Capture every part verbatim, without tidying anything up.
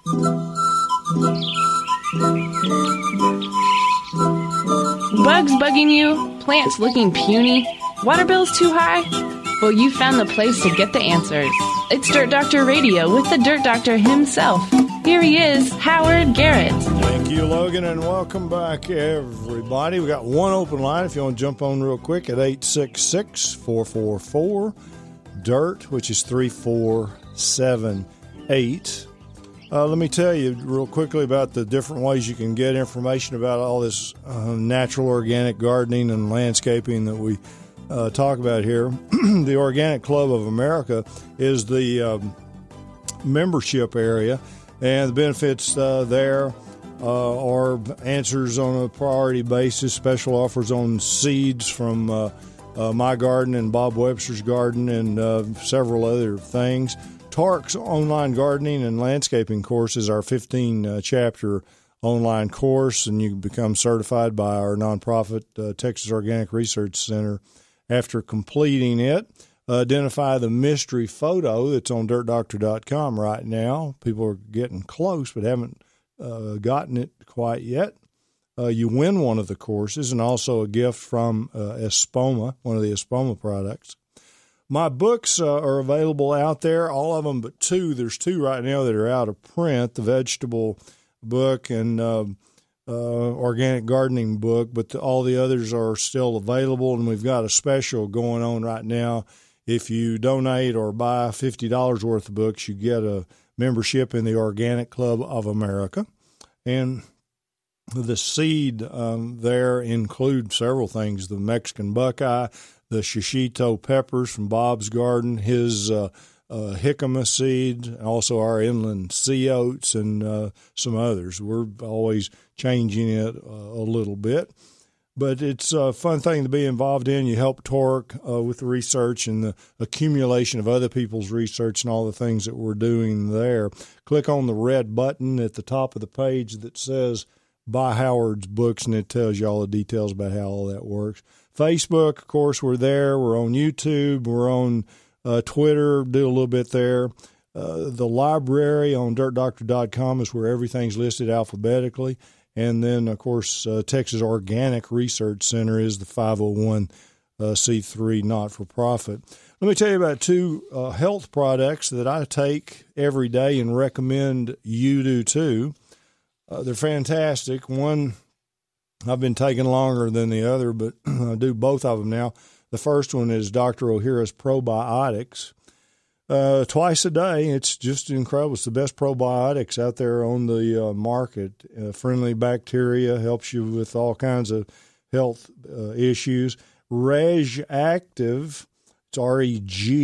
Bugs bugging you? Plants looking puny? Water bills too high? Well, you found the place to get the answers. It's Dirt Doctor Radio with the Dirt Doctor himself. Here he is, Howard Garrett. Thank you, Logan, and welcome back, everybody. We got one open line if you want to jump on real quick at eight six six, four four four, D I R T, which is three four seven eight. Uh, let me tell you real quickly about the different ways you can get information about all this uh, natural organic gardening and landscaping that we uh, talk about here. The Organic Club of America is the um, membership area, and the benefits uh, there uh, are answers on a priority basis, special offers on seeds from uh, uh, my garden and Bob Webster's garden, and uh, several other things. Tark's online gardening and landscaping course is our fifteen-chapter uh, online course, and you can become certified by our nonprofit, uh, Texas Organic Research Center. After completing it, uh, identify the mystery photo that's on dirt doctor dot com right now. People are getting close but haven't uh, gotten it quite yet. Uh, you win one of the courses, and also a gift from uh, Espoma, one of the Espoma products. My books uh, are available out there, all of them but two. There's two right now that are out of print, the vegetable book and uh, uh, organic gardening book, but the, all the others are still available, and we've got a special going on right now. If you donate or buy fifty dollars worth of books, you get a membership in the Organic Club of America. And the seed um, there include several things: the Mexican buckeye, the shishito peppers from Bob's garden, his uh, uh, jicama seed, also our inland sea oats, and uh, some others. We're always changing it uh, a little bit. But it's a fun thing to be involved in. You help Torque uh, with the research and the accumulation of other people's research and all the things that we're doing there. Click on the red button at the top of the page that says Buy Howard's Books, and it tells you all the details about how all that works. Facebook, of course, we're there. We're on YouTube. We're on uh, Twitter, do a little bit there. Uh, the library on dirt doctor dot com is where everything's listed alphabetically. And then, of course, uh, Texas Organic Research Center is the five oh one c three not-for-profit. Let me tell you about two uh, health products that I take every day and recommend you do too. Uh, they're fantastic. One I've been taking longer than the other, but I do both of them now. The first one is Doctor O'Hara's Probiotics. Uh, twice a day. It's just incredible. It's the best probiotics out there on the uh, market. Uh, friendly bacteria, helps you with all kinds of health uh, issues. Reg Active, it's R E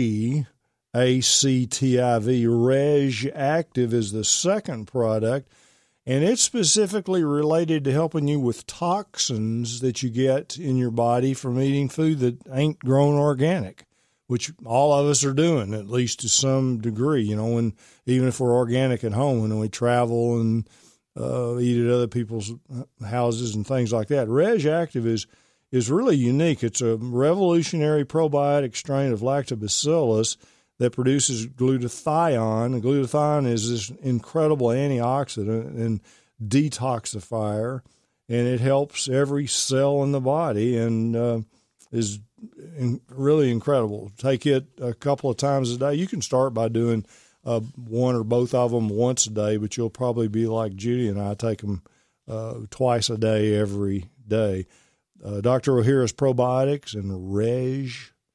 G A C T I V. Reg Active is the second product, and it's specifically related to helping you with toxins that you get in your body from eating food that ain't grown organic, which all of us are doing, at least to some degree, you know, when, even if we're organic at home, when we travel and uh, eat at other people's houses and things like that. Reg Active is, is really unique. It's a revolutionary probiotic strain of lactobacillus that produces glutathione. And glutathione is this incredible antioxidant and detoxifier, and it helps every cell in the body and uh, is in, really incredible. Take it a couple of times a day. You can start by doing uh, one or both of them once a day, but you'll probably be like Judy and I, take them uh, twice a day every day. Uh, Doctor O'Hara's Probiotics and Reg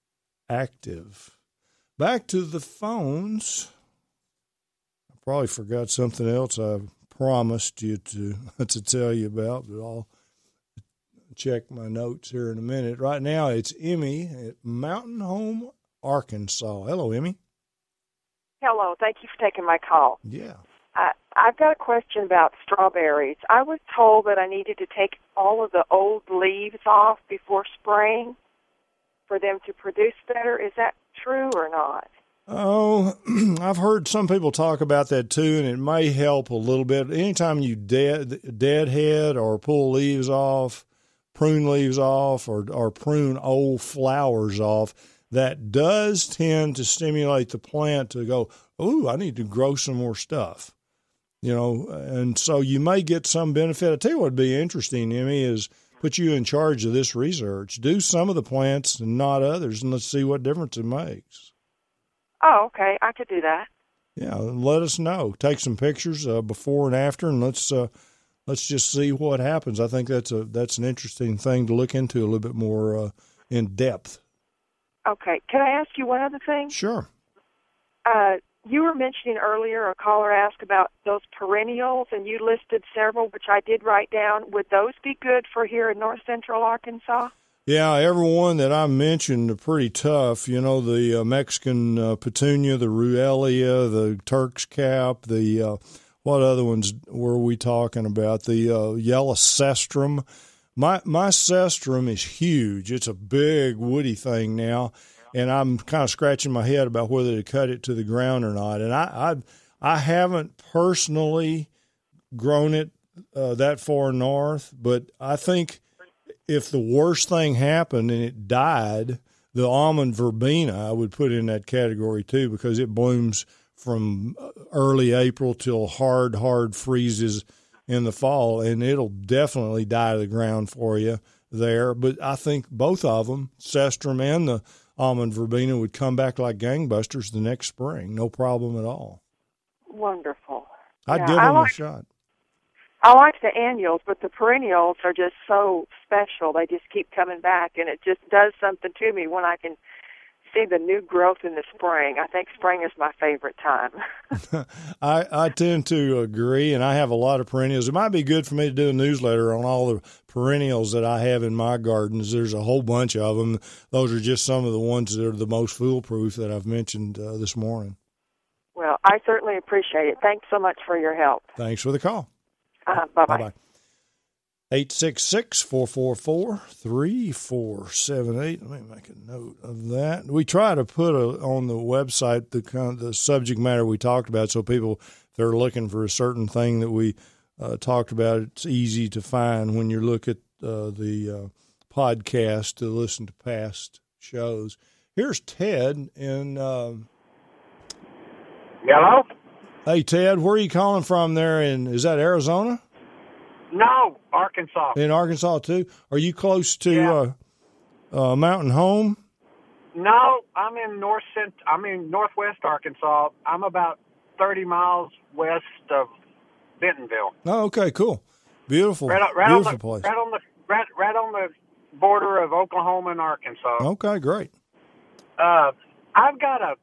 Active. Back to the phones. I probably forgot something else I promised you to to tell you about, but I'll check my notes here in a minute. Right now, it's Emmy at Mountain Home, Arkansas. Hello, Emmy. Hello. Thank you for taking my call. Yeah. I, I've got a question about strawberries. I was told that I needed to take all of the old leaves off before spraying for them to produce better. Is that true or not? Oh, I've heard some people talk about that too, and it may help a little bit. Anytime you dead, deadhead or pull leaves off, prune leaves off, or, or prune old flowers off, that does tend to stimulate the plant to go, ooh, I need to grow some more stuff. You know, and so you may get some benefit. I tell you what would be interesting, Emmy, is put you in charge of this research. Do some of the plants and not others, and let's see what difference it makes. Oh, okay. I could do that. Yeah, let us know. Take some pictures uh, before and after, and let's uh, let's just see what happens. I think that's a that's an interesting thing to look into a little bit more uh, in depth. Okay. Can I ask you one other thing? Sure. Uh, you were mentioning earlier, a caller asked about those perennials, and you listed several, which I did write down. Would those be good for here in north central Arkansas? Yeah, every one that I mentioned are pretty tough. You know, the uh, Mexican uh, petunia, the Ruellia, the Turk's cap, the, uh, what other ones were we talking about? The uh, yellow cestrum. My, my cestrum is huge. It's a big woody thing now, and I'm kind of scratching my head about whether to cut it to the ground or not. And I I, I haven't personally grown it uh, that far north, but I think if the worst thing happened and it died, the almond verbena I would put in that category too, because it blooms from early April till hard, hard freezes in the fall, and it'll definitely die to the ground for you there. But I think both of them, cestrum and the almond verbena, would come back like gangbusters the next spring. No problem at all. Wonderful. I'd yeah, give I them like, a shot. I like the annuals, but the perennials are just so special. They just keep coming back, and it just does something to me when I can see the new growth in the spring. I think spring is my favorite time. I, I tend to agree, and I have a lot of perennials. It might be good for me to do a newsletter on all the perennials that I have in my gardens. There's a whole bunch of them. Those are just some of the ones that are the most foolproof that I've mentioned uh, this morning. Well, I certainly appreciate it. Thanks so much for your help. Thanks for the call. Uh, bye-bye. Bye-bye. eight six six, four four four, three four seven eight. Let me make a note of that. We try to put a, on the website the kind of the subject matter we talked about, so people, if they're looking for a certain thing that we uh, talked about, it's easy to find when you look at uh, the uh, podcast to listen to past shows. Here's Ted in. Um, Hello? Hey, Ted, where are you calling from there? In, is that Arizona? No, Arkansas. In Arkansas, too? Are you close to Yeah. uh, uh, Mountain Home? No, I'm in north cent. I'm in northwest Arkansas. I'm about thirty miles west of Bentonville. Oh, okay, cool. Beautiful, Right, on- right beautiful on the, place. Right on the right, right on the border of Oklahoma and Arkansas. Okay, great. Uh, I've got a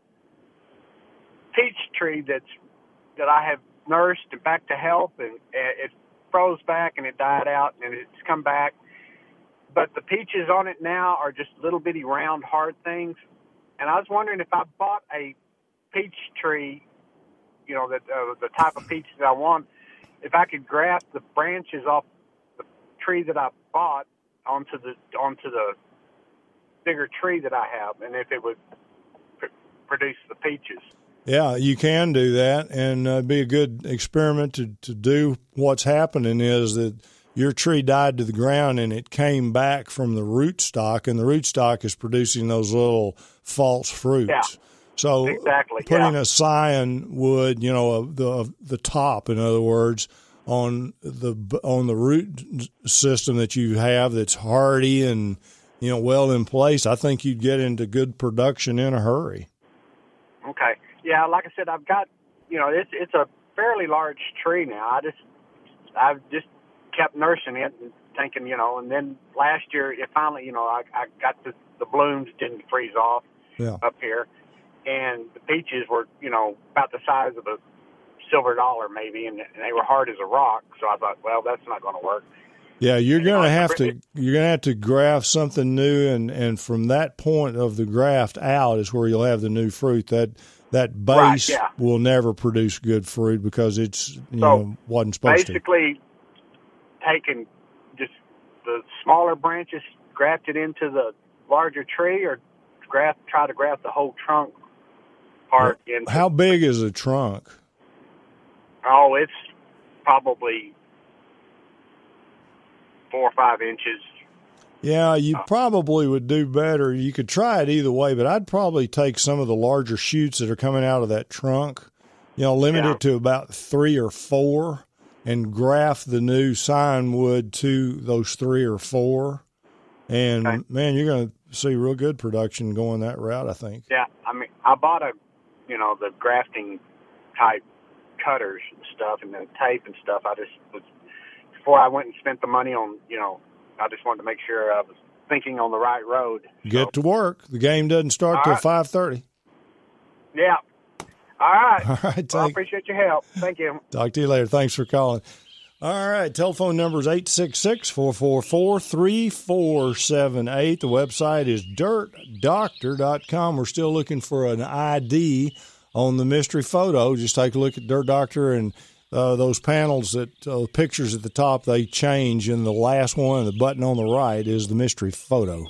peach tree that's that I have nursed and back to health, and it froze back and it died out and it's come back. But the peaches on it now are just little bitty round hard things. And I was wondering if I bought a peach tree, you know, that uh, the type of peach that I want, if I could graft the branches off the tree that I bought onto the onto the bigger tree that I have, and if it would pr- produce the peaches. Yeah, you can do that, and uh, it'd be a good experiment to, to do. What's happening is that your tree died to the ground, and it came back from the rootstock, and the rootstock is producing those little false fruits. Yeah, so exactly, putting yeah. a scion wood, you know, uh, the the top, in other words, on the on the root system that you have that's hardy and, you know, well in place, I think you'd get into good production in a hurry. Okay. Yeah, like I said, I've got, you know, it's it's a fairly large tree now. I just, I've just kept nursing it and thinking, you know, and then last year it finally, you know, I, I got the, the blooms didn't freeze off Yeah. up here, and the peaches were, you know, about the size of a silver dollar maybe, and, and they were hard as a rock. So I thought, well, that's not going to work. Yeah, you're And, going to uh, have to you're going to have to graft something new, and, and from that point of the graft out is where you'll have the new fruit. That that base Right, yeah. will never produce good fruit because it's, you So, know, wasn't supposed to. Basically, taking just the smaller branches, grafted into the larger tree, or graft try to graft the whole trunk part into. How big is a trunk? Oh, it's probably four or five inches. Yeah, you probably would do better. You could try it either way, but I'd probably take some of the larger shoots that are coming out of that trunk You know, limit Yeah. it to about three or four and graft the new sign wood to those three or four. And, Okay. man, you're going to see real good production going that route, I think. Yeah, I mean, I bought a, you know, the grafting type cutters and stuff and the tape and stuff. I just was, before I went and spent the money on, you know, I just wanted to make sure I was thinking on the right road. Get So, to work. The game doesn't start All till right. five thirty. yeah. All right. All right, Well, I take, appreciate your help. Thank you. talk to you later. Thanks for calling. All right, telephone number is eight six six, four four four, three four seven eight. The website is dirt doctor dot com. We're still looking for an I D on the mystery photo. Just take a look at Dirt Doctor, and uh, those panels, that uh, pictures at the top, they change, and the last one, the button on the right, is the mystery photo.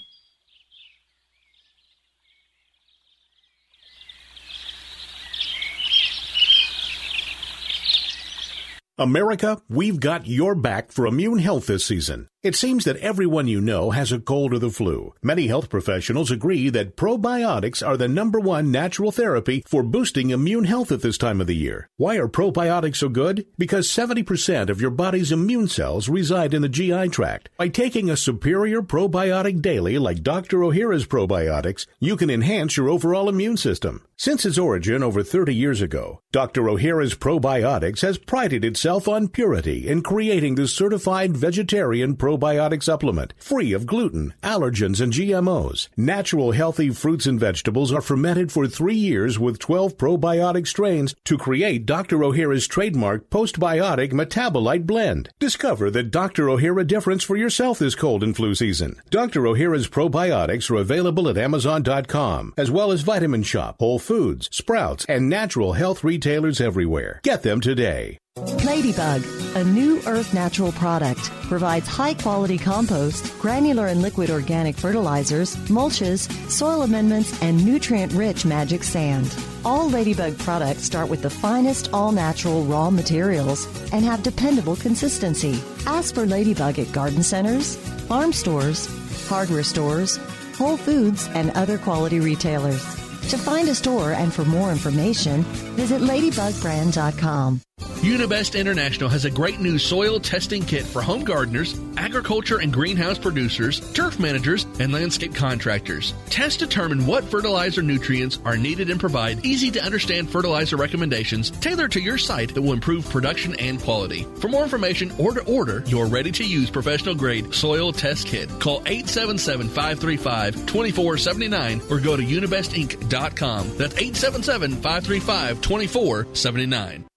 America, we've got your back for immune health this season. It seems that everyone you know has a cold or the flu. Many health professionals agree that probiotics are the number one natural therapy for boosting immune health at this time of the year. Why are probiotics so good? Because seventy percent of your body's immune cells reside in the G I tract. By taking a superior probiotic daily like Doctor Ohhira's probiotics, you can enhance your overall immune system. Since its origin over thirty years ago, Doctor Ohhira's probiotics has prided itself on purity in creating the certified vegetarian probiotic probiotic supplement, free of gluten, allergens, and G M Os. Natural, healthy fruits and vegetables are fermented for three years with twelve probiotic strains to create Doctor Ohhira's trademark postbiotic metabolite blend. Discover the Doctor Ohhira difference for yourself this cold and flu season. Doctor Ohhira's probiotics are available at Amazon dot com, as well as Vitamin Shop, Whole Foods, Sprouts, and natural health retailers everywhere. Get them today. Ladybug, a new Earth natural product, provides high-quality compost, granular and liquid organic fertilizers, mulches, soil amendments, and nutrient-rich magic sand. All Ladybug products start with the finest all-natural raw materials and have dependable consistency. Ask for Ladybug at garden centers, farm stores, hardware stores, Whole Foods, and other quality retailers. To find a store and for more information, visit ladybug brand dot com. Unibest International has a great new soil testing kit for home gardeners, agriculture and greenhouse producers, turf managers, and landscape contractors. Tests determine what fertilizer nutrients are needed and provide easy-to-understand fertilizer recommendations tailored to your site that will improve production and quality. For more information or to order your ready-to-use professional-grade soil test kit, call eight seven seven, five three five, two four seven nine or go to unibest inc dot com. That's eight seven seven, five three five, two four seven nine.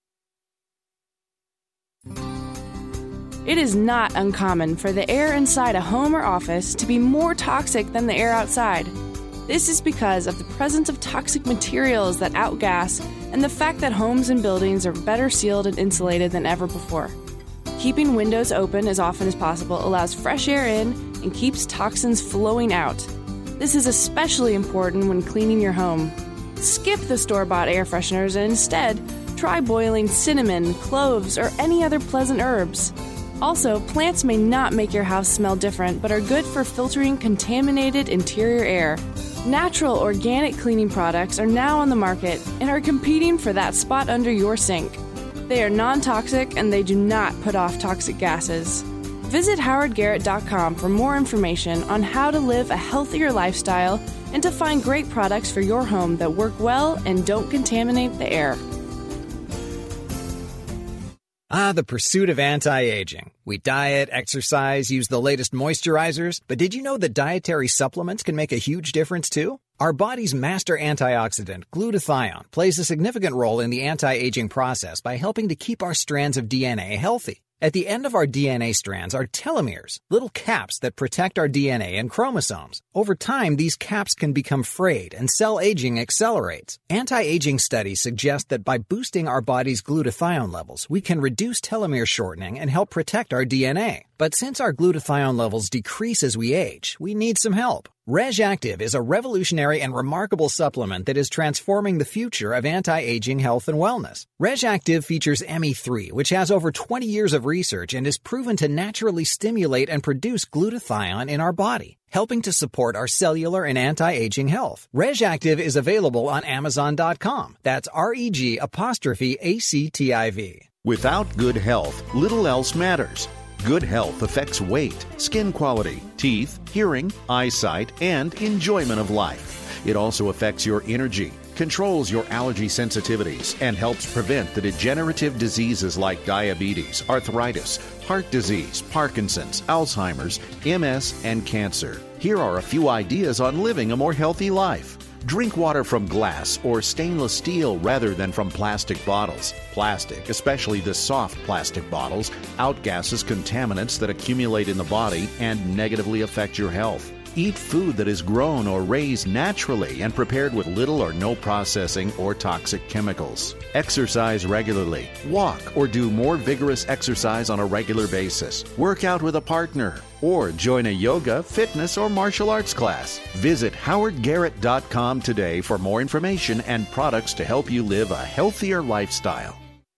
It is not uncommon for the air inside a home or office to be more toxic than the air outside. This is because of the presence of toxic materials that outgas and the fact that homes and buildings are better sealed and insulated than ever before. Keeping windows open as often as possible allows fresh air in and keeps toxins flowing out. This is especially important when cleaning your home. Skip the store-bought air fresheners and instead try boiling cinnamon, cloves, or any other pleasant herbs. Also, plants may not make your house smell different, but are good for filtering contaminated interior air. Natural organic cleaning products are now on the market and are competing for that spot under your sink. They are non-toxic and they do not put off toxic gases. Visit howard garrett dot com for more information on how to live a healthier lifestyle and to find great products for your home that work well and don't contaminate the air. Ah, the pursuit of anti-aging. We diet, exercise, use the latest moisturizers, but did you know that dietary supplements can make a huge difference too? Our body's master antioxidant, glutathione, plays a significant role in the anti-aging process by helping to keep our strands of D N A healthy. At the end of our D N A strands are telomeres, little caps that protect our D N A and chromosomes. Over time, these caps can become frayed and cell aging accelerates. Anti-aging studies suggest that by boosting our body's glutathione levels, we can reduce telomere shortening and help protect our D N A. But since our glutathione levels decrease as we age, we need some help. RegActive is a revolutionary and remarkable supplement that is transforming the future of anti-aging health and wellness. RegActive features M E three, which has over twenty years of research and is proven to naturally stimulate and produce glutathione in our body. helping to support our cellular and anti-aging health. RegActive is available on Amazon dot com. That's R E G apostrophe A C T I V. Without good health, little else matters. Good health affects weight, skin quality, teeth, hearing, eyesight, and enjoyment of life. It also affects your energy, controls your allergy sensitivities, and helps prevent the degenerative diseases like diabetes, arthritis, heart disease, Parkinson's, Alzheimer's, M S, and cancer. Here are a few ideas on living a more healthy life. Drink water from glass or stainless steel rather than from plastic bottles. Plastic, especially the soft plastic bottles, outgasses contaminants that accumulate in the body and negatively affect your health. Eat food that is grown or raised naturally and prepared with little or no processing or toxic chemicals. Exercise regularly. Walk or do more vigorous exercise on a regular basis. Work out with a partner or join a yoga, fitness, or martial arts class. Visit howard garrett dot com today for more information and products to help you live a healthier lifestyle.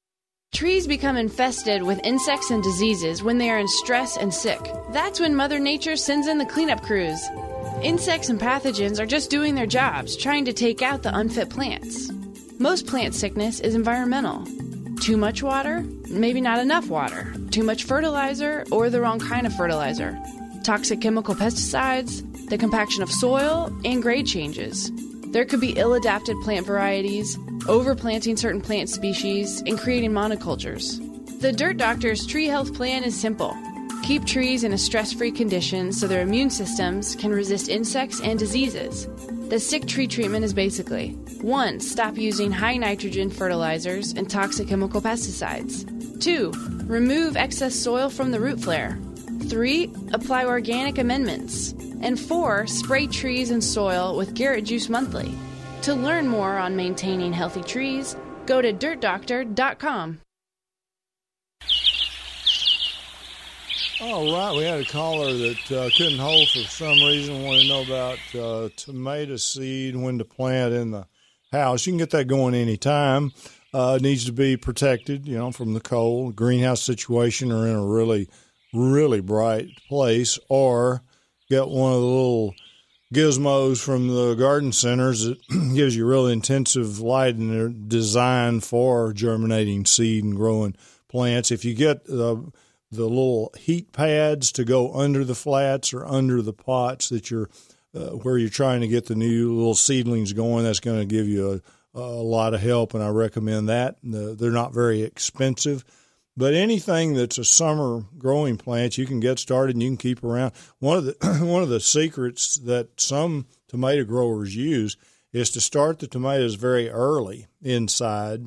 Trees become infested with insects and diseases when they are in stress and sick. That's when Mother Nature sends in the cleanup crews. Insects and pathogens are just doing their jobs, trying to take out the unfit plants. Most plant sickness is environmental. Too much water, maybe not enough water. Too much fertilizer, or the wrong kind of fertilizer. Toxic chemical pesticides, the compaction of soil, and grade changes. There could be ill-adapted plant varieties, overplanting certain plant species, and creating monocultures. The Dirt Doctor's tree health plan is simple. Keep trees in a stress-free condition so their immune systems can resist insects and diseases. The sick tree treatment is basically one. Stop using high nitrogen fertilizers and toxic chemical pesticides. two. Remove excess soil from the root flare. three. Apply organic amendments. And four. Spray trees and soil with Garrett Juice Monthly. To learn more on maintaining healthy trees, go to dirt doctor dot com. All right, we had a caller that uh, couldn't hold for some reason, wanted to know about uh, tomato seed, when to plant in the house. You can get that going anytime. Uh, it needs to be protected, you know, from the cold, greenhouse situation, or in a really, really bright place, or get one of the little gizmos from the garden centers that gives you really intensive light, and they're designed for germinating seed and growing plants. If you get the uh, the little heat pads to go under the flats or under the pots that you're uh, where you're trying to get the new little seedlings going, that's going to give you a, a lot of help, and I recommend that. They're not very expensive, but anything that's a summer growing plant, you can get started and you can keep around. One of the one of the secrets that some tomato growers use is to start the tomatoes very early inside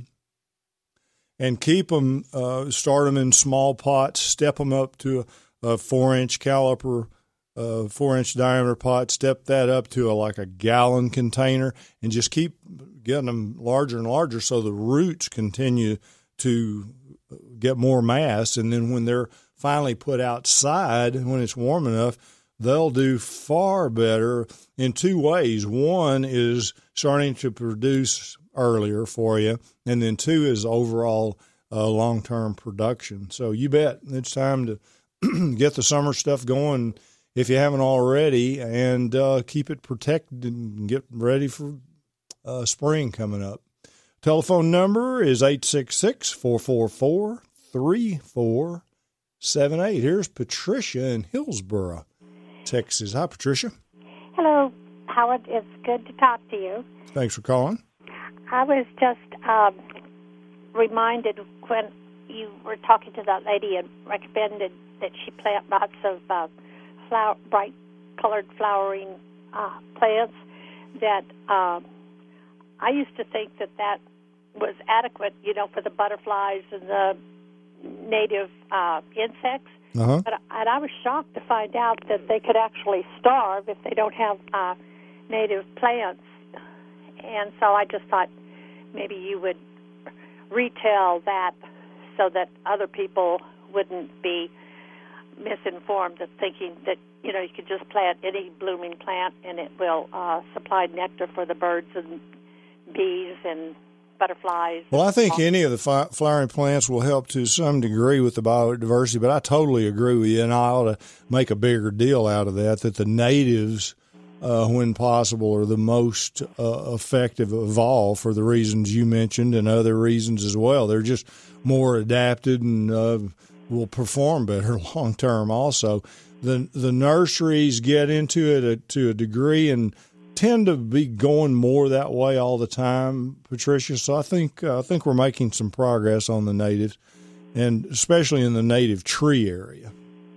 and keep them, uh, start them in small pots, step them up to a, a four-inch caliper, uh, four-inch diameter pot, step that up to a, like a gallon container, and just keep getting them larger and larger so the roots continue to get more mass. And then when they're finally put outside, when it's warm enough, they'll do far better in two ways. One is starting to produce earlier for you, and then two is overall uh, long-term production. So you bet it's time to get the summer stuff going if you haven't already, and uh, keep it protected and get ready for uh, spring coming up. Telephone number is eight six six, four four four, three four seven eight. Here's Patricia in Hillsboro, Texas. Hi, Patricia. Hello, Howard. It's good to talk to you. Thanks for calling. I was just um, reminded when you were talking to that lady and recommended that she plant lots of uh, flower, bright-colored flowering uh, plants, that um, I used to think that that was adequate, you know, for the butterflies and the native uh, insects. Uh-huh. But and I was shocked to find out that they could actually starve if they don't have uh, native plants. And so I just thought maybe you would retell that so that other people wouldn't be misinformed of thinking that, you know, you could just plant any blooming plant and it will uh, supply nectar for the birds and bees and butterflies. Well, I think any of the fi- flowering plants will help to some degree with the biodiversity, but I totally agree with you, and I ought to make a bigger deal out of that, that the natives, uh, when possible, are the most uh, effective of all for the reasons you mentioned and other reasons as well. They're just more adapted and uh, will perform better long term also. The, the nurseries get into it a, to a degree and tend to be going more that way all the time, Patricia. So I think uh, I think we're making some progress on the natives, and especially in the native tree area.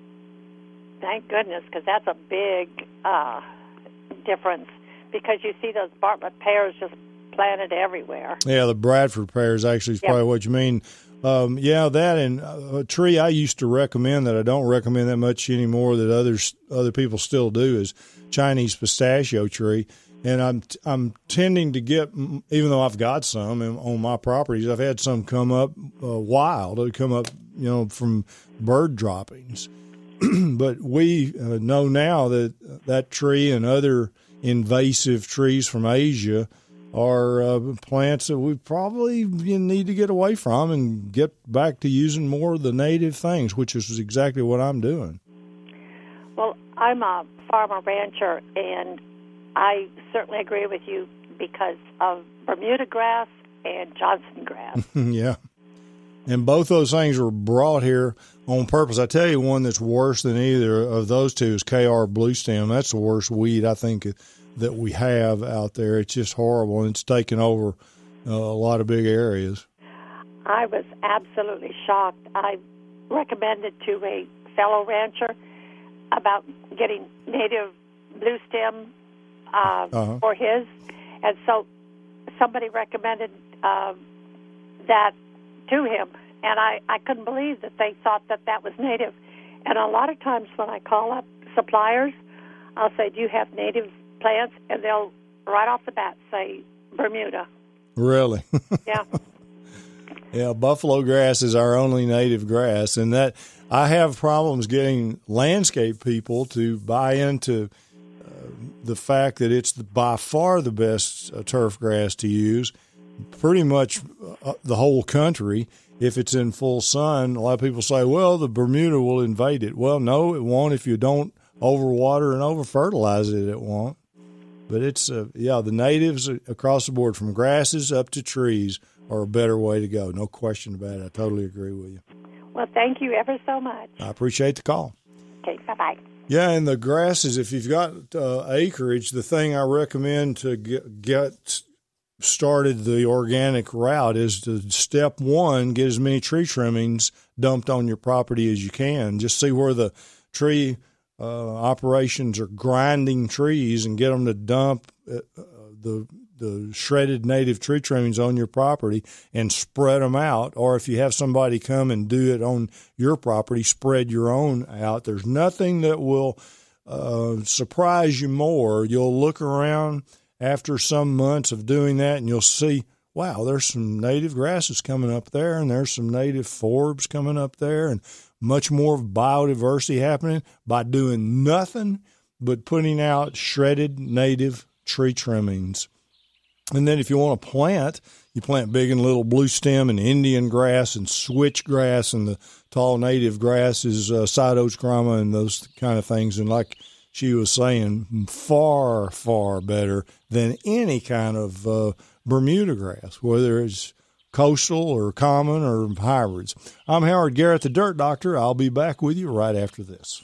Thank goodness, because that's a big uh, difference. Because you see those Bartlett pears just planted everywhere. Yeah, the Bradford pears actually is probably yep. what you mean. Um, yeah, that and a tree I used to recommend that I don't recommend that much anymore that others other people still do is Chinese pistachio tree. And I'm I'm tending to get, even though I've got some on my properties, I've had some come up uh, wild. They come up, you know, from bird droppings. But we uh, know now that that tree and other invasive trees from Asia are uh, plants that we probably need to get away from and get back to using more of the native things, which is exactly what I'm doing. Well, I'm a farmer rancher, and I certainly agree with you because of Bermuda grass and Johnson grass. Yeah. And both those things were brought here on purpose. I tell you, one that's worse than either of those two is K R blue stem. That's the worst weed, I think, that we have out there. It's just horrible, and it's taken over uh, a lot of big areas. I was absolutely shocked. I recommended to a fellow rancher about getting native blue stem uh, uh-huh. for his, and so somebody recommended uh, that to him, and I, I couldn't believe that they thought that that was native. And a lot of times when I call up suppliers, I'll say, do you have native plants? And they'll right off the bat say Bermuda. Really? Yeah. Yeah, buffalo grass is our only native grass, and that I have problems getting landscape people to buy into uh, the fact that it's the, by far the best uh, turf grass to use. Pretty much uh, the whole country, if it's in full sun. A lot of people say, well, the Bermuda will invade it. Well, no, it won't. If you don't overwater and over-fertilize it, it won't. But it's, uh, yeah, the natives across the board, from grasses up to trees, are a better way to go. No question about it. I totally agree with you. Well, thank you ever so much. I appreciate the call. Okay, bye-bye. Yeah, and the grasses, if you've got uh, acreage, the thing I recommend to get, get started the organic route is to, step one, get as many tree trimmings dumped on your property as you can. Just see where the tree uh, operations are grinding trees and get them to dump uh, the the shredded native tree trimmings on your property and spread them out. Or if you have somebody come and do it on your property, spread your own out. There's nothing that will uh, surprise you more. You'll look around after some months of doing that, and you'll see, wow, there's some native grasses coming up there, and there's some native forbs coming up there, and much more biodiversity happening by doing nothing but putting out shredded native tree trimmings. And then if you want to plant, you plant big and little blue stem and Indian grass and switchgrass, and the tall native grasses, uh, Cytosgrama and those kind of things. And like she was saying, far, far better than any kind of uh, Bermuda grass, whether it's coastal or common or hybrids. I'm Howard Garrett, the Dirt Doctor. I'll be back with you right after this.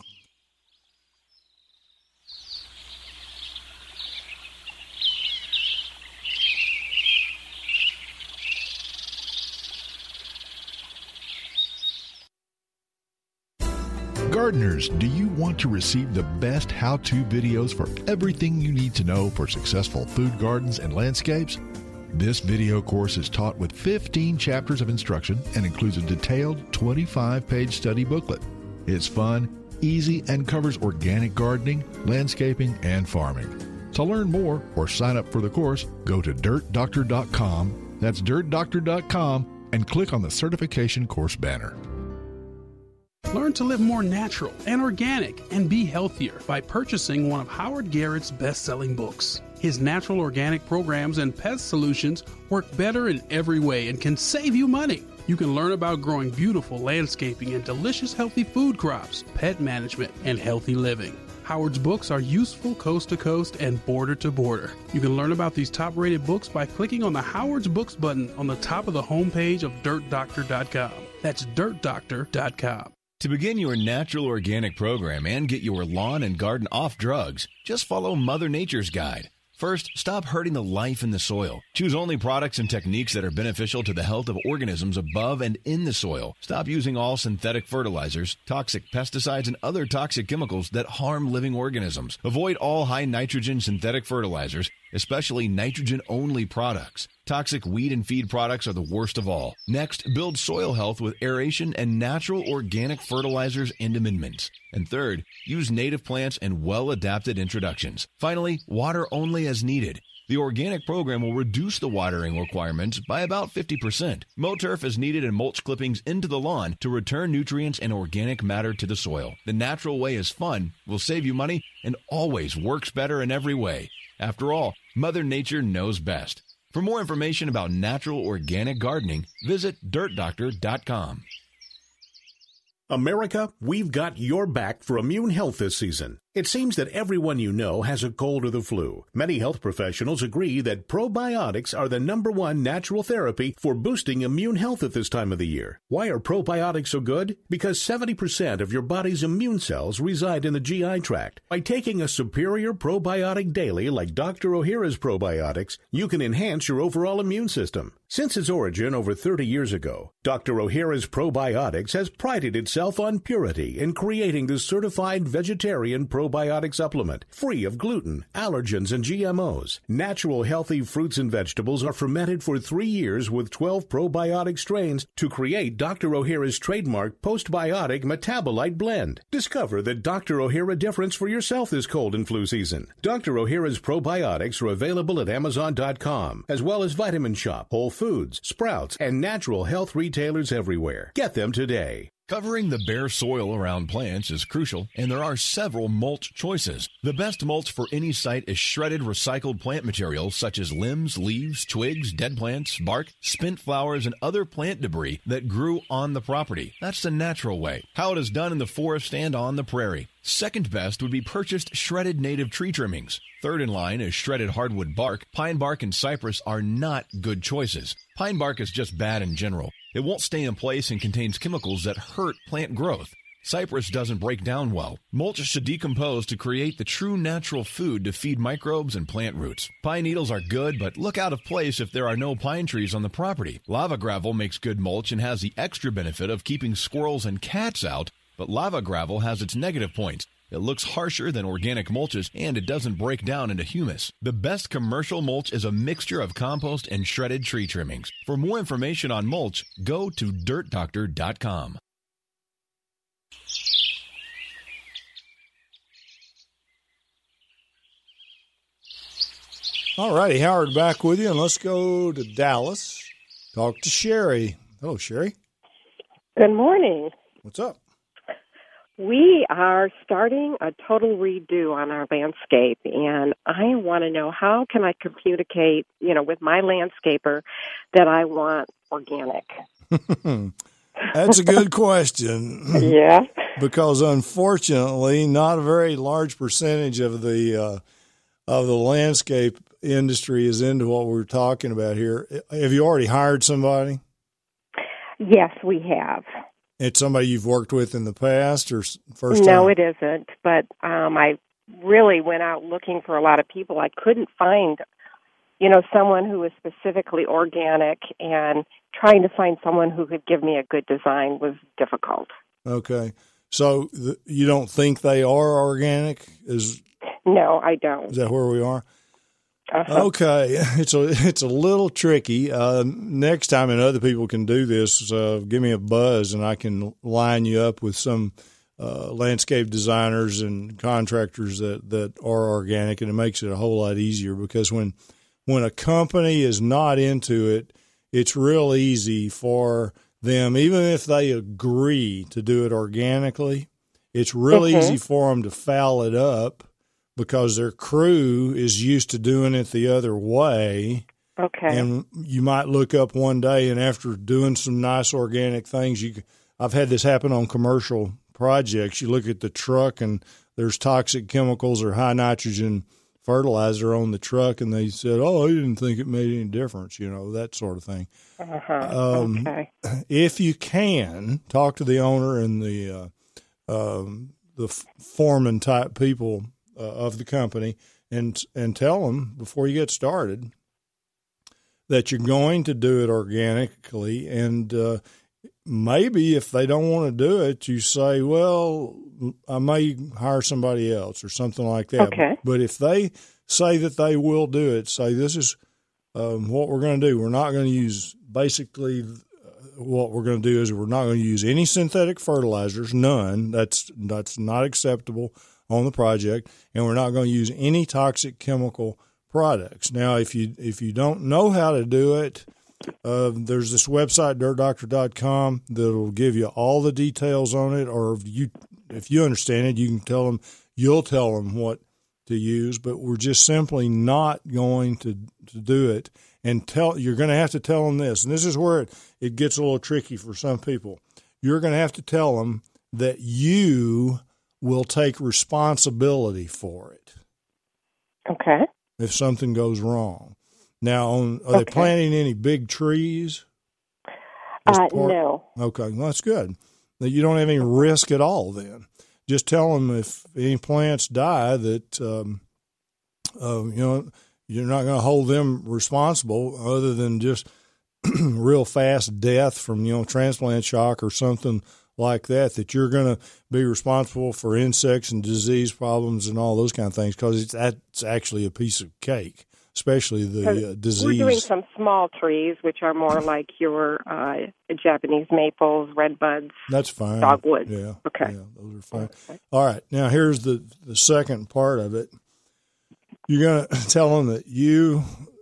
Gardeners, do you want to receive the best how-to videos for everything you need to know for successful food gardens and landscapes? This video course is taught with fifteen chapters of instruction and includes a detailed twenty-five page study booklet. It's fun, easy, and covers organic gardening, landscaping, and farming. To learn more or sign up for the course, go to dirt doctor dot com. That's dirt doctor dot com and click on the certification course banner. Learn to live more natural and organic and be healthier by purchasing one of Howard Garrett's best-selling books. His natural organic programs and pest solutions work better in every way and can save you money. You can learn about growing beautiful landscaping and delicious healthy food crops, pet management, and healthy living. Howard's books are useful coast to coast and border to border. You can learn about these top-rated books by clicking on the Howard's Books button on the top of the homepage of dirt doctor dot com. That's dirt doctor dot com. To begin your natural organic program and get your lawn and garden off drugs, just follow Mother Nature's guide. First, stop hurting the life in the soil. Choose only products and techniques that are beneficial to the health of organisms above and in the soil. Stop using all synthetic fertilizers, toxic pesticides, and other toxic chemicals that harm living organisms. Avoid all high nitrogen synthetic fertilizers, especially nitrogen-only products. Toxic weed and feed products are the worst of all. Next, build soil health with aeration and natural organic fertilizers and amendments. And third, use native plants and well-adapted introductions. Finally, water only as needed. The organic program will reduce the watering requirements by about fifty percent. Mow turf is needed and mulch clippings into the lawn to return nutrients and organic matter to the soil. The natural way is fun, will save you money, and always works better in every way. After all, Mother Nature knows best. For more information about natural organic gardening, visit dirt doctor dot com. America, we've got your back for immune health this season. It seems that everyone you know has a cold or the flu. Many health professionals agree that probiotics are the number one natural therapy for boosting immune health at this time of the year. Why are probiotics so good? Because seventy percent of your body's immune cells reside in the G I tract. By taking a superior probiotic daily like Doctor Ohhira's probiotics, you can enhance your overall immune system. Since its origin over thirty years ago, Doctor Ohhira's probiotics has prided itself on purity in creating the certified vegetarian probiotic probiotic supplement, free of gluten, allergens, and G M Os. Natural healthy fruits and vegetables are fermented for three years with twelve probiotic strains to create Doctor Ohhira's trademark postbiotic metabolite blend. Discover the Doctor Ohhira difference for yourself this cold and flu season. Doctor Ohhira's probiotics are available at amazon dot com, as well as Vitamin Shop, Whole Foods, Sprouts, and natural health retailers everywhere. Get them today. Covering the bare soil around plants is crucial, and there are several mulch choices. The best mulch for any site is shredded recycled plant material such as limbs, leaves, twigs, dead plants, bark, spent flowers, and other plant debris that grew on the property. That's the natural way, how it is done in the forest and on the prairie. Second best would be purchased shredded native tree trimmings. Third in line is shredded hardwood bark. Pine bark and cypress are not good choices. Pine bark is just bad in general. It won't stay in place and contains chemicals that hurt plant growth. Cypress doesn't break down well. Mulch should decompose to create the true natural food to feed microbes and plant roots. Pine needles are good, but look out of place if there are no pine trees on the property. Lava gravel makes good mulch and has the extra benefit of keeping squirrels and cats out, but lava gravel has its negative points. It looks harsher than organic mulches, and it doesn't break down into humus. The best commercial mulch is a mixture of compost and shredded tree trimmings. For more information on mulch, go to dirt doctor dot com. All righty, Howard back with you, and let's go to Dallas. Talk to Sherry. Hello, Sherry. Good morning. What's up? We are starting a total redo on our landscape, and I want to know how can I communicate, you know, with my landscaper that I want organic. That's a good question. Yeah. Because unfortunately, not a very large percentage of the uh, of the landscape industry is into what we're talking about here. Have you already hired somebody? Yes, we have. It's somebody you've worked with in the past or first time? No, it isn't. But um, I really went out looking for a lot of people. I couldn't find, you know, someone who was specifically organic, and trying to find someone who could give me a good design was difficult. Okay. So the, you don't think they are organic? Is No, I don't. Is that where we are? Uh-huh. Okay, it's a it's a little tricky. Uh, next time, and other people can do this, uh, give me a buzz, and I can line you up with some uh, landscape designers and contractors that, that are organic, and it makes it a whole lot easier. Because when when a company is not into it, it's real easy for them, even if they agree to do it organically, it's real mm-hmm. easy for them to foul it up because their crew is used to doing it the other way. Okay. And you might look up one day, and after doing some nice organic things, you I've had this happen on commercial projects. You look at the truck, and there's toxic chemicals or high nitrogen fertilizer on the truck, and they said, "Oh, I didn't think it made any difference," you know, that sort of thing. Uh-huh. Um, okay. If you can, talk to the owner and the uh, um, the foreman type people uh, of the company, and and tell them before you get started that you're going to do it organically, and uh, maybe if they don't want to do it, you say, "Well, I may hire somebody else," or something like that. Okay. But if they say that they will do it, say, "This is um, what we're going to do. We're not going to use basically." What we're going to do is we're not going to use any synthetic fertilizers, none. That's that's not acceptable on the project, and we're not going to use any toxic chemical products. Now, if you if you don't know how to do it, uh, there's this website dirt doctor dot com that'll give you all the details on it. Or if you if you understand it, you can tell them. You'll tell them what to use. But we're just simply not going to to do it. And tell you're going to have to tell them this, and this is where it, it gets a little tricky for some people. You're going to have to tell them that you will take responsibility for it. Okay. If something goes wrong. Now, on, are okay. they planting any big trees? Uh, no. Okay, well, that's good. You don't have any risk at all then. Just tell them if any plants die that, um, uh, you know, you're not going to hold them responsible other than just real fast death from, you know, transplant shock or something like that, that you're going to be responsible for insects and disease problems and all those kind of things, because it's, that's actually a piece of cake, especially the uh, disease. We're doing some small trees, which are more like your uh, Japanese maples, redbuds. That's fine. Dogwoods. Yeah. Okay. Yeah, those are fine. Okay. All right. Now, here's the, the second part of it. You're going to tell them that you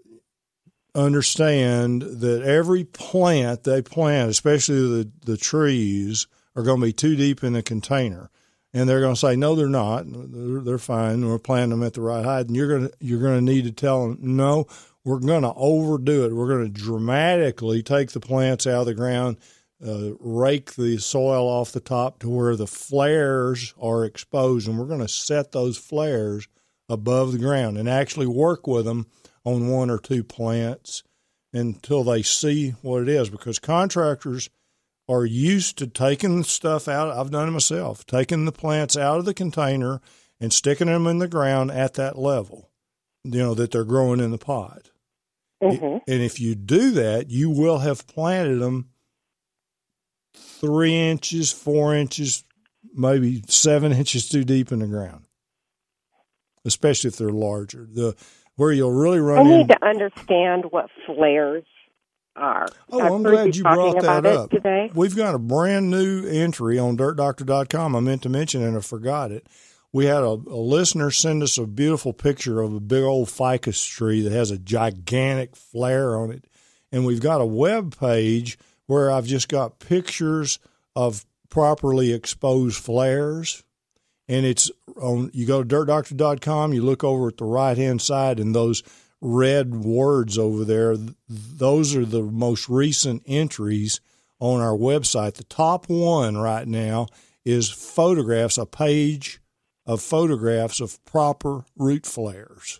understand that every plant they plant, especially the, the trees, are going to be too deep in the container. And they're going to say, no, they're not. They're, they're fine. We're planting them at the right height. And you're going to, you're going to need to tell them, no, we're going to overdo it. We're going to dramatically take the plants out of the ground, uh, rake the soil off the top to where the flares are exposed. And we're going to set those flares above the ground and actually work with them on one or two plants until they see what it is, because contractors are used to taking stuff out. I've done it myself, taking the plants out of the container and sticking them in the ground at that level, you know, that they're growing in the pot. Mm-hmm. And if you do that, you will have planted them three inches, four inches, maybe seven inches too deep in the ground, especially if they're larger. The where you'll really run I need in, to understand what flares are. Oh, I've I'm heard glad you you brought talking that about up. It today. We've got a brand new entry on dirt doctor dot com. I meant to mention it and I forgot it. We had a, a listener send us a beautiful picture of a big old ficus tree that has a gigantic flare on it. And we've got a web page where I've just got pictures of properly exposed flares. And it's on, you go to dirt doctor dot com, you look over at the right-hand side, and those red words over there, those are the most recent entries on our website. The top one right now is photographs, a page of photographs of proper root flares.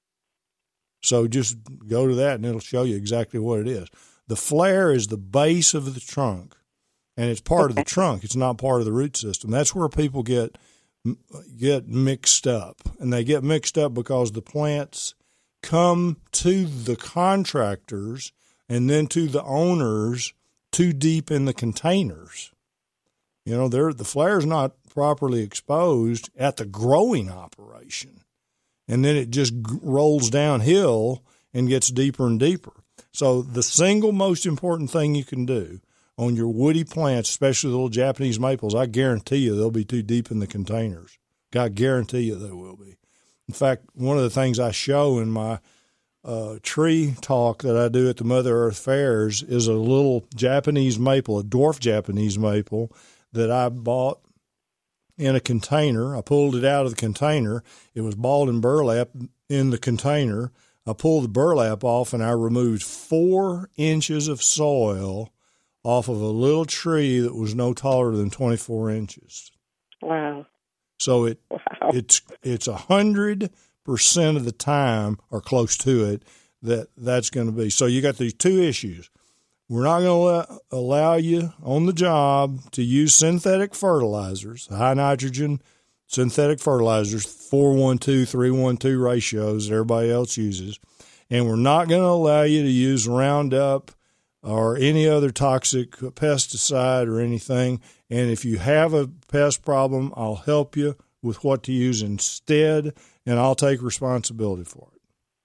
So just go to that and it'll show you exactly what it is. The flare is the base of the trunk, and it's part of the trunk. It's not part of the root system. That's where people get get mixed up, and they get mixed up because the plants come to the contractors and then to the owners too deep in the containers. You know, they're, the flare's not properly exposed at the growing operation, and then it just g- rolls downhill and gets deeper and deeper. So the single most important thing you can do on your woody plants, especially the little Japanese maples, I guarantee you they'll be too deep in the containers. I guarantee you they will be. In fact, one of the things I show in my uh, tree talk that I do at the Mother Earth fairs is a little Japanese maple, a dwarf Japanese maple that I bought in a container. I pulled it out of the container. It was balled in burlap in the container. I pulled the burlap off, and I removed four inches of soil off of a little tree that was no taller than twenty-four inches. Wow. So it wow. it's it's a hundred percent of the time, or close to it, that that's going to be. So you got these two issues. We're not going to allow you on the job to use synthetic fertilizers, high nitrogen synthetic fertilizers, four one two, three one two ratios that everybody else uses. And we're not going to allow you to use Roundup or any other toxic pesticide or anything. And if you have a pest problem, I'll help you with what to use instead, and I'll take responsibility for it.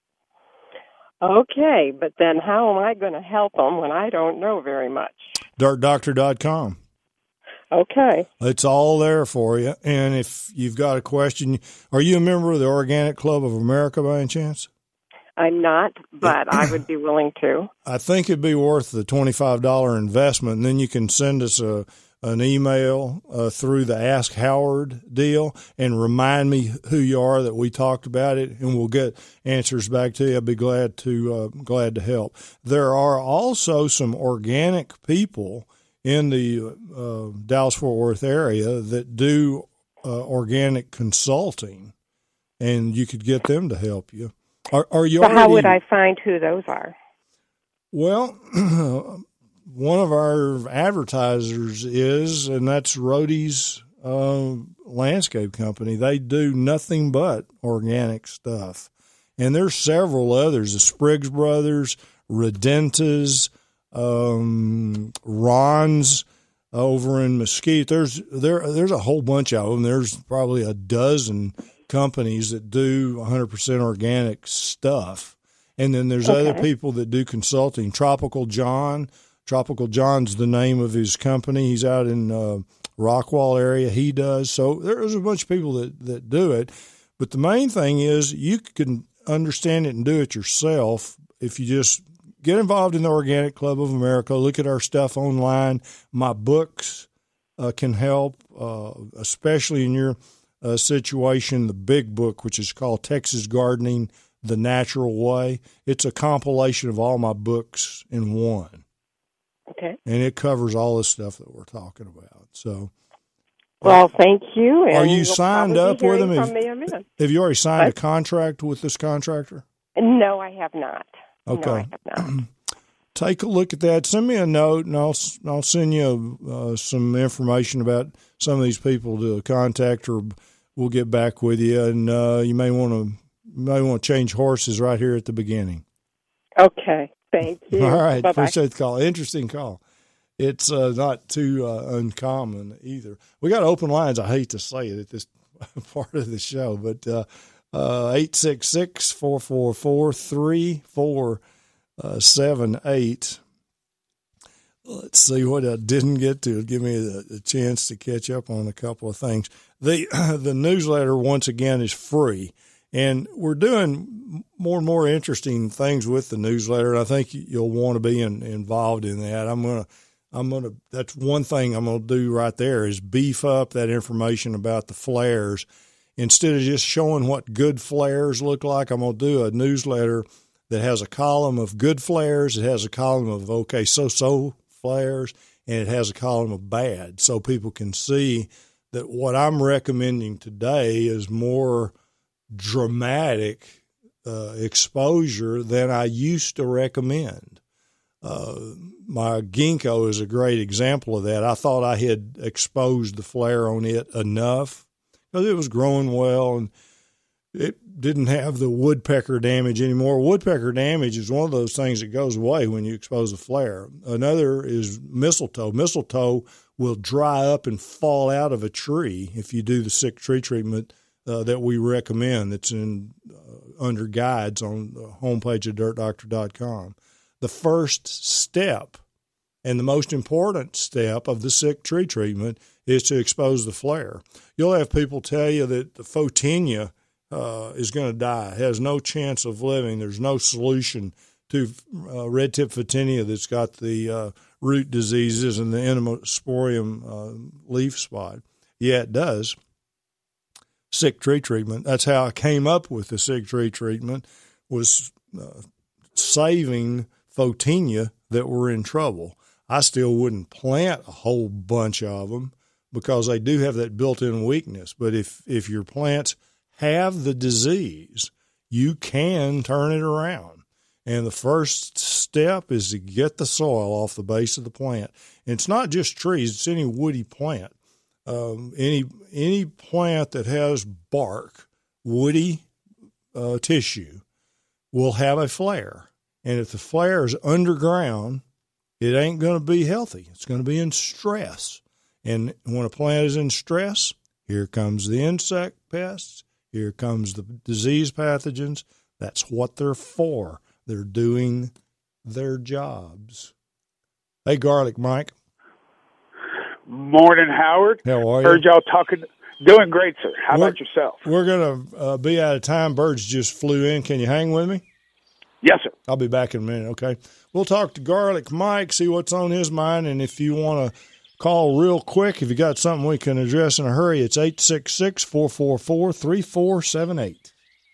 Okay, but then how am I going to help them when I don't know very much? dirt doctor dot com. Okay. It's all there for you. And if you've got a question, are you a member of the Organic Club of America by any chance? I'm not, but I would be willing to. I think it'd be worth the twenty-five dollars investment, and then you can send us a an email uh, through the Ask Howard deal and remind me who you are, that we talked about it, and we'll get answers back to you. I'd be glad to uh, glad to help. There are also some organic people in the uh, Dallas-Fort Worth area that do uh, organic consulting, and you could get them to help you. Are, are you so already, how would I find who those are? Well, one of our advertisers is, and that's Rhodey's uh, landscape company. They do nothing but organic stuff. And there's several others, the Spriggs Brothers, Redentas, um, Ron's over in Mesquite. There's there there's a whole bunch of them. There's probably a dozen companies that do one hundred percent organic stuff. And then there's okay. other people that do consulting. Tropical John. Tropical John's the name of his company. He's out in uh, Rockwall area. He does. So there's a bunch of people that, that do it. But the main thing is you can understand it and do it yourself if you just get involved in the Organic Club of America. Look at our stuff online. My books uh, can help, uh, especially in your uh, situation. The big book, which is called Texas Gardening the Natural Way. It's a compilation of all my books in one. Okay. And it covers all the stuff that we're talking about. So, well, thank you. And are you signed up with them? Have, them have you already signed what? a contract with this contractor? No, I have not. Okay. No, I have not. Take a look at that. Send me a note, and I'll I'll send you uh, some information about some of these people to contact, or we'll get back with you. And uh, you may want to you may want to change horses right here at the beginning. Okay. Thank you. All right. Bye-bye. Appreciate the call. Interesting call. It's uh, not too uh, uncommon either. We got open lines. I hate to say it at this part of the show, but uh, uh, eight six six, four four four, three four seven eight. Let's see what I didn't get to. Give me a, a chance to catch up on a couple of things. The the newsletter, once again, is free. And we're doing more and more interesting things with the newsletter, and I think you'll want to be in, involved in that. I'm gonna, I'm gonna. That's one thing I'm gonna do right there is beef up that information about the flares. Instead of just showing what good flares look like, I'm gonna do a newsletter that has a column of good flares, it has a column of okay so-so flares, and it has a column of bad, so people can see that what I'm recommending today is more dramatic uh, exposure than I used to recommend. Uh, my ginkgo is a great example of that. I thought I had exposed the flare on it enough because it was growing well and it didn't have the woodpecker damage anymore. Woodpecker damage is one of those things that goes away when you expose a flare. Another is mistletoe. Mistletoe will dry up and fall out of a tree if you do the sick tree treatment Uh, that we recommend. That's in uh, under guides on the homepage of dirt doctor dot com. The first step and the most important step of the sick tree treatment is to expose the flare. You'll have people tell you that the photinia uh, is going to die, has no chance of living. There's no solution to uh, red tip photinia that's got the uh, root diseases and the Entomosporium uh, leaf spot. Yeah, it does. sick tree treatment. That's how I came up with the sick tree treatment, was uh, saving Photinia that were in trouble. I still wouldn't plant a whole bunch of them because they do have that built-in weakness. But if, if your plants have the disease, you can turn it around. And the first step is to get the soil off the base of the plant. And it's not just trees, it's any woody plant. Um, any any plant that has bark, woody uh, tissue, will have a flare. And if the flare is underground, it ain't going to be healthy. It's going to be in stress. And when a plant is in stress, here comes the insect pests, here comes the disease pathogens. That's what they're for. They're doing their jobs. Hey, Garlic Mike. Morning, Howard. How are you? Heard y'all talking. Doing great, sir. How we're, about yourself? We're going to uh, be out of time. Birds just flew in. Can you hang with me? Yes, sir. I'll be back in a minute, okay? We'll talk to Garlic Mike, see what's on his mind, and if you want to call real quick, if you got something we can address in a hurry, it's eight six six, four four four, three four seven eight.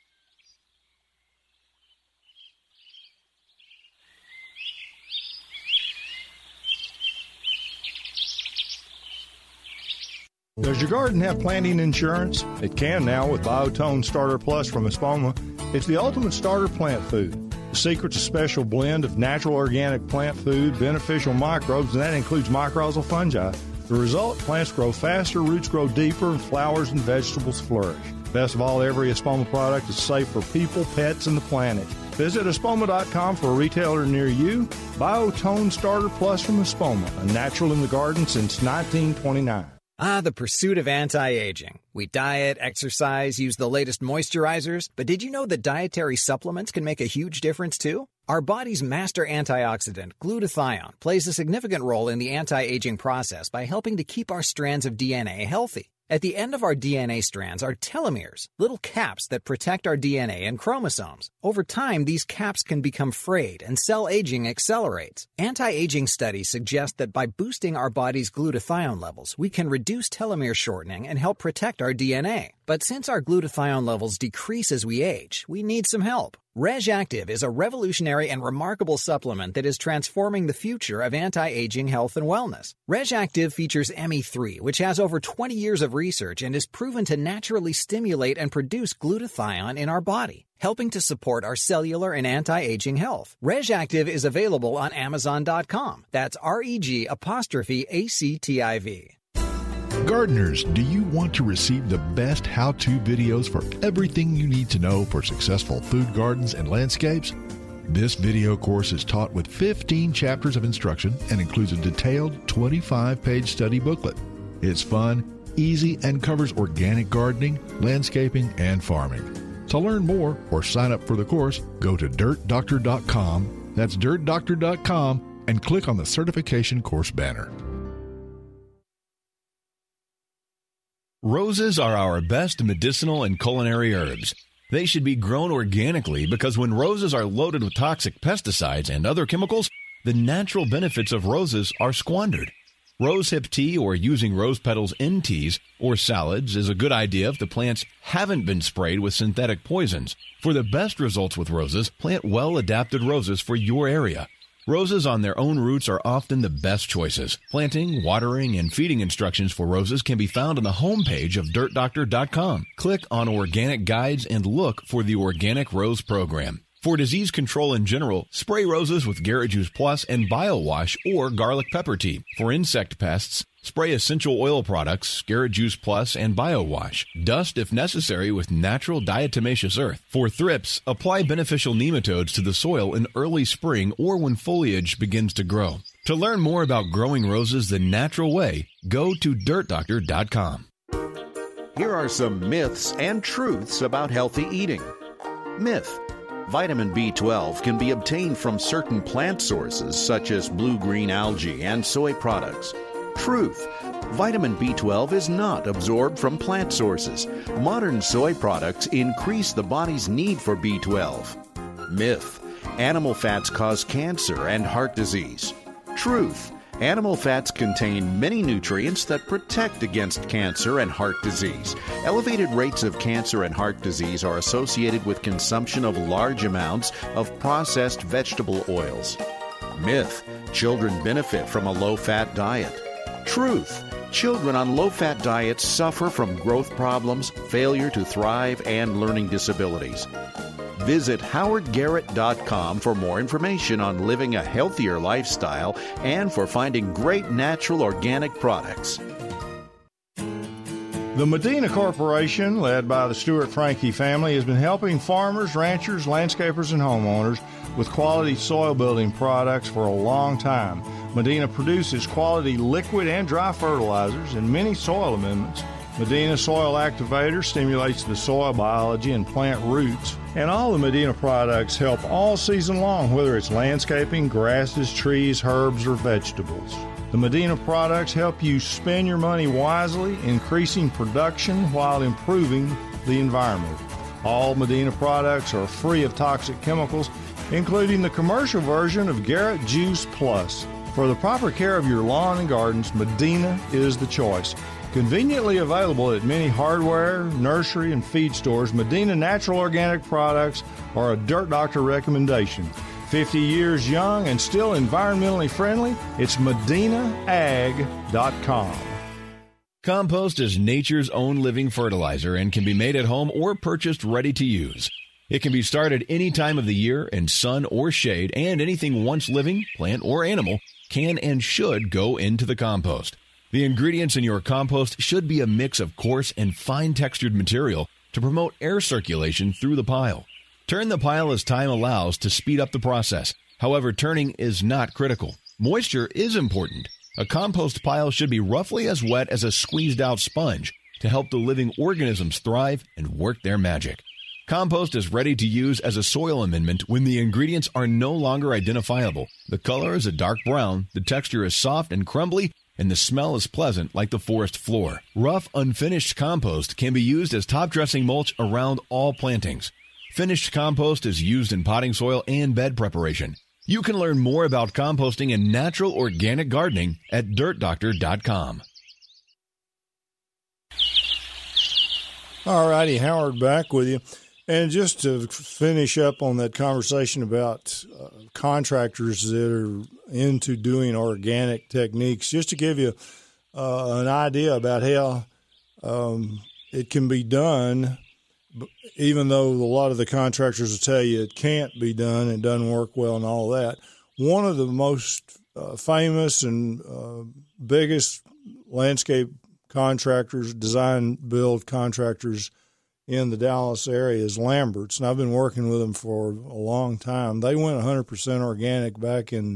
Does your garden have planting insurance? It can now with Biotone Starter Plus from Espoma. It's the ultimate starter plant food. The secret's a special blend of natural organic plant food, beneficial microbes, and that includes mycorrhizal fungi. The result, plants grow faster, roots grow deeper, and flowers and vegetables flourish. Best of all, every Espoma product is safe for people, pets, and the planet. Visit espoma dot com for a retailer near you. Biotone Starter Plus from Espoma, a natural in the garden since nineteen twenty-nine. Ah, the pursuit of anti-aging. We diet, exercise, use the latest moisturizers, but did you know that dietary supplements can make a huge difference too? Our body's master antioxidant, glutathione, plays a significant role in the anti-aging process by helping to keep our strands of D N A healthy. At the end of our D N A strands are telomeres, little caps that protect our D N A and chromosomes. Over time, these caps can become frayed and cell aging accelerates. Anti-aging studies suggest that by boosting our body's glutathione levels, we can reduce telomere shortening and help protect our D N A. But since our glutathione levels decrease as we age, we need some help. RegActive is a revolutionary and remarkable supplement that is transforming the future of anti-aging health and wellness. RegActive features M E three, which has over twenty years of research and is proven to naturally stimulate and produce glutathione in our body, helping to support our cellular and anti-aging health. RegActive is available on Amazon dot com. That's R E G apostrophe A C T I V. Gardeners, do you want to receive the best how-to videos for everything you need to know for successful food gardens and landscapes? This video course is taught with fifteen chapters of instruction and includes a detailed twenty-five page study booklet. It's fun, easy, and covers organic gardening, landscaping, and farming. To learn more or sign up for the course, go to dirt doctor dot com. That's dirt doctor dot com and click on the certification course banner. Roses are our best medicinal and culinary herbs. They should be grown organically because when roses are loaded with toxic pesticides and other chemicals, the natural benefits of roses are squandered. Rosehip tea or using rose petals in teas or salads is a good idea if the plants haven't been sprayed with synthetic poisons. For the best results with roses, plant well-adapted roses for your area. Roses on their own roots are often the best choices. Planting, watering, and feeding instructions for roses can be found on the homepage of dirt doctor dot com. Click on Organic Guides and look for the Organic Rose Program. For disease control in general, spray roses with Garrett Juice Plus and BioWash or garlic pepper tea. For insect pests, spray essential oil products, Garrett Juice Plus, and BioWash. Dust if necessary with natural diatomaceous earth. For thrips, apply beneficial nematodes to the soil in early spring or when foliage begins to grow. To learn more about growing roses the natural way, go to dirt doctor dot com. Here are some myths and truths about healthy eating. Myth: vitamin B twelve can be obtained from certain plant sources such as blue-green algae and soy products. Truth: vitamin B twelve is not absorbed from plant sources. Modern soy products increase the body's need for B twelve. Myth: animal fats cause cancer and heart disease. Truth: Animal fats contain many nutrients that protect against cancer and heart disease. Elevated rates of cancer and heart disease are associated with consumption of large amounts of processed vegetable oils. Myth: children benefit from a low-fat diet. Truth: children on low-fat diets suffer from growth problems, failure to thrive, and learning disabilities. Visit howard garrett dot com for more information on living a healthier lifestyle and for finding great natural organic products. The Medina Corporation, led by the Stewart Franke family, has been helping farmers, ranchers, landscapers, and homeowners with quality soil building products for a long time. Medina produces quality liquid and dry fertilizers and many soil amendments. Medina Soil Activator stimulates the soil biology and plant roots. And all the Medina products help all season long, whether it's landscaping, grasses, trees, herbs, or vegetables. The Medina products help you spend your money wisely, increasing production while improving the environment. All Medina products are free of toxic chemicals, including the commercial version of Garrett Juice Plus. For the proper care of your lawn and gardens, Medina is the choice. Conveniently available at many hardware, nursery, and feed stores, Medina Natural Organic products are a Dirt Doctor recommendation. fifty years young and still environmentally friendly, it's medina ag dot com. Compost is nature's own living fertilizer and can be made at home or purchased ready to use. It can be started any time of the year in sun or shade, and anything once living, plant or animal, can and should go into the compost. The ingredients in your compost should be a mix of coarse and fine-textured material to promote air circulation through the pile. Turn the pile as time allows to speed up the process. However, turning is not critical. Moisture is important. A compost pile should be roughly as wet as a squeezed-out sponge to help the living organisms thrive and work their magic. Compost is ready to use as a soil amendment when the ingredients are no longer identifiable. The color is a dark brown, the texture is soft and crumbly, and the smell is pleasant like the forest floor. Rough, unfinished compost can be used as top-dressing mulch around all plantings. Finished compost is used in potting soil and bed preparation. You can learn more about composting and natural organic gardening at dirt doctor dot com. All righty, Howard back with you. And just to finish up on that conversation about uh, contractors that are into doing organic techniques, just to give you uh, an idea about how um, it can be done, even though a lot of the contractors will tell you it can't be done, it doesn't work well and all that. One of the most uh, famous and uh, biggest landscape contractors, design build contractors in the Dallas area is Lambert's, and I've been working with them for a long time. They went one hundred percent organic back in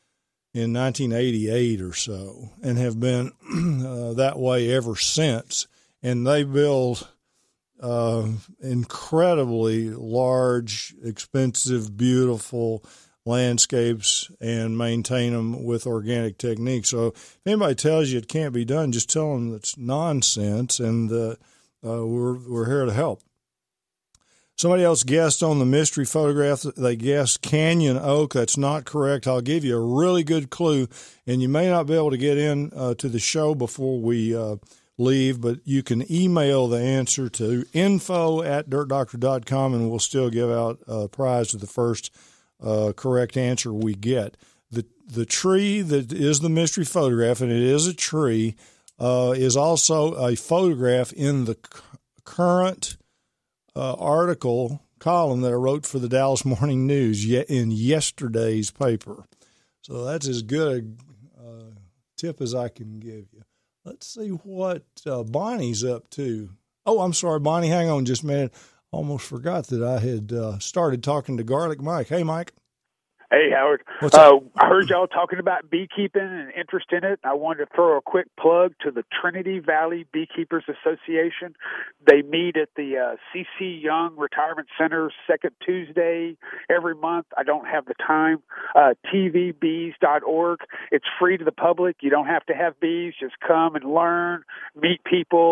in nineteen eighty-eight or so, and have been uh, that way ever since. And they build uh, incredibly large, expensive, beautiful landscapes and maintain them with organic techniques. So if anybody tells you it can't be done, just tell them it's nonsense, and uh, uh, we're we're here to help. Somebody else guessed on the mystery photograph. They guessed Canyon Oak. That's not correct. I'll give you a really good clue, and you may not be able to get in uh, to the show before we uh, leave, but you can email the answer to info at dirt doctor dot com, and we'll still give out a prize to the first uh, correct answer we get. The the tree that is the mystery photograph, and it is a tree, uh, is also a photograph in the c- current uh, article column that I wrote for the Dallas Morning News ye- in yesterday's paper. So that's as good a uh, tip as I can give you. Let's see what uh, Bonnie's up to. Oh, I'm sorry, Bonnie. Hang on just a minute. Almost forgot that I had uh, started talking to Garlic Mike. Hey, Mike. Hey, Howard. What's uh, up? I heard y'all talking about beekeeping and interest in it. I wanted to throw a quick plug to the Trinity Valley Beekeepers Association. They meet at the uh, C C Young Retirement Center second Tuesday every month. I don't have the time. Uh, T V bees dot org. It's free to the public. You don't have to have bees. Just come and learn, meet people,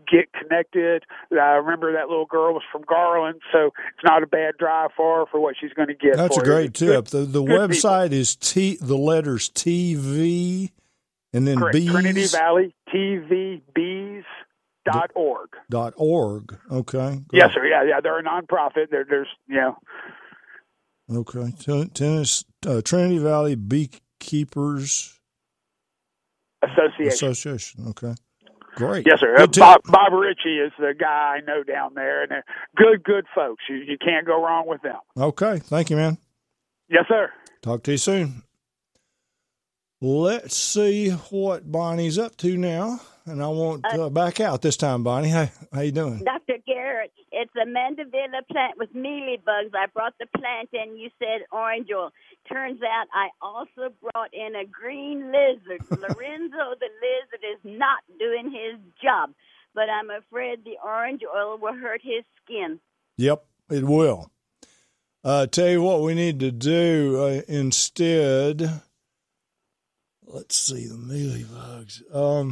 get connected. I remember that little girl was from Garland, so it's not a bad drive for her for what she's going to get. That's for a great tip. Good, the the website people. is T, the letters T V, and then Correct. Bees. Trinity Valley T V Bees. Dot org. Dot org. Okay. Great. Yes, sir. Yeah, yeah. They're a nonprofit. There, there's, you know. Okay. Ten, tennis, uh, Trinity Valley Beekeepers Association. Association. Okay. Great. Yes, sir. Uh, Bob, Bob Ritchie is the guy I know down there, and they're good, good folks. You, you can't go wrong with them. Okay. Thank you, man. Yes, sir. Talk to you soon. Let's see what Bonnie's up to now. And I won't uh, back out this time, Bonnie. How, how you doing? Doctor Garrett, it's a mandevilla plant with mealybugs. I brought the plant in. You said orange oil. Turns out I also brought in a green lizard. Lorenzo the lizard is not doing his job, but I'm afraid the orange oil will hurt his skin. Yep, it will. Uh, tell you what we need to do uh, instead. Let's see, the mealybugs. Um...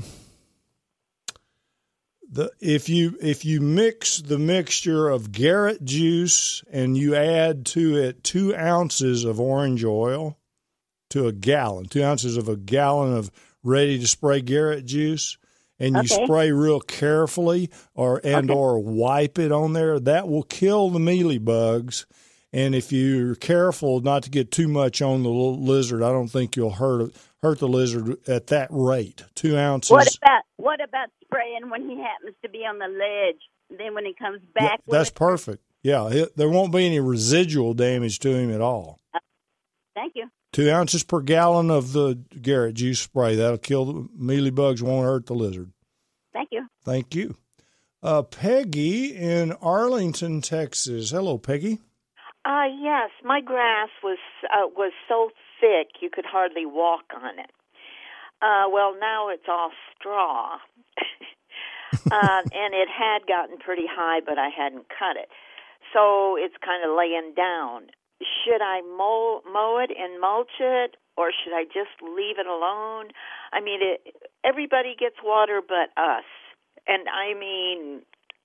The, if you if you mix the mixture of Garrett juice and you add to it two ounces of orange oil to a gallon, two ounces of a gallon of ready to spray Garrett juice, and you okay. spray real carefully or and okay. or wipe it on there, that will kill the mealybugs. And if you're careful not to get too much on the lizard, I don't think you'll hurt hurt the lizard at that rate. Two ounces. What about what about spraying when he happens to be on the ledge? Then when he comes back, yeah, that's perfect. Yeah, it, there won't be any residual damage to him at all. Uh, thank you. Two ounces per gallon of the Garrett juice spray. That'll kill the mealybugs. Won't hurt the lizard. Thank you. Thank you. Uh, Peggy in Arlington, Texas. Hello, Peggy. Uh, yes, my grass was uh, was so thick you could hardly walk on it. Uh, well, now it's all straw, uh, and it had gotten pretty high, but I hadn't cut it. So it's kind of laying down. Should I mow, mow it and mulch it, or should I just leave it alone? I mean, it, everybody gets water but us, and I mean,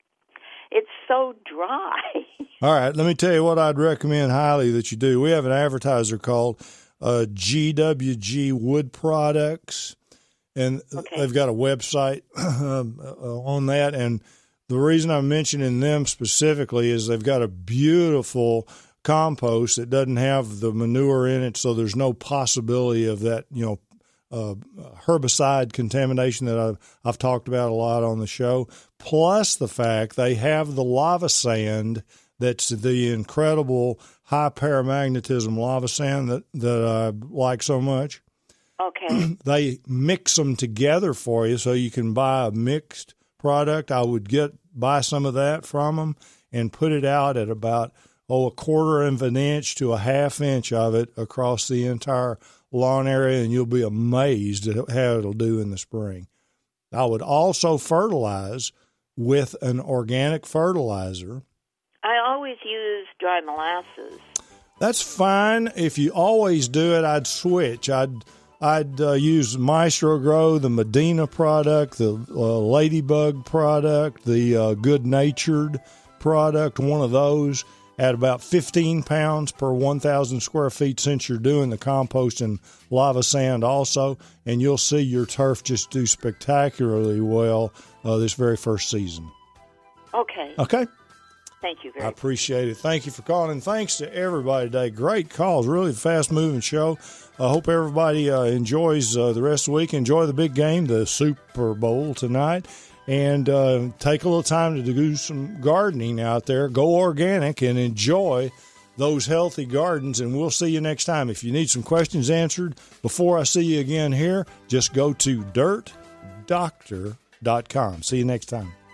it's so dry. All right, let me tell you what I'd recommend highly that you do. We have an advertiser called uh, G W G Wood Products, and okay. they've got a website um, uh, on that. And the reason I'm mentioning them specifically is they've got a beautiful compost that doesn't have the manure in it, so there's no possibility of that, you know, Uh, herbicide contamination that I've, I've talked about a lot on the show, plus the fact they have the lava sand that's the incredible high paramagnetism lava sand that, that I like so much. Okay. They mix them together for you so you can buy a mixed product. I would get buy some of that from them and put it out at about, oh, a quarter of an inch to a half inch of it across the entire lawn area, and you'll be amazed at how it'll do in the spring. I would also fertilize with an organic fertilizer. I always use dry molasses. That's fine. If you always do it, I'd switch. I'd I'd uh, use Maestro Grow, the Medina product, the uh, Ladybug product, the uh, Good Natured product, one of those, at about fifteen pounds per one thousand square feet since you're doing the compost and lava sand also, and you'll see your turf just do spectacularly well uh, this very first season. Okay. Okay. Thank you very I much. appreciate it. Thank you for calling, and thanks to everybody today. Great calls. Really fast-moving show. I hope everybody uh, enjoys uh, the rest of the week. Enjoy the big game, the Super Bowl tonight. And uh, take a little time to do some gardening out there. Go organic and enjoy those healthy gardens. And we'll see you next time. If you need some questions answered before I see you again here, just go to dirt doctor dot com. See you next time.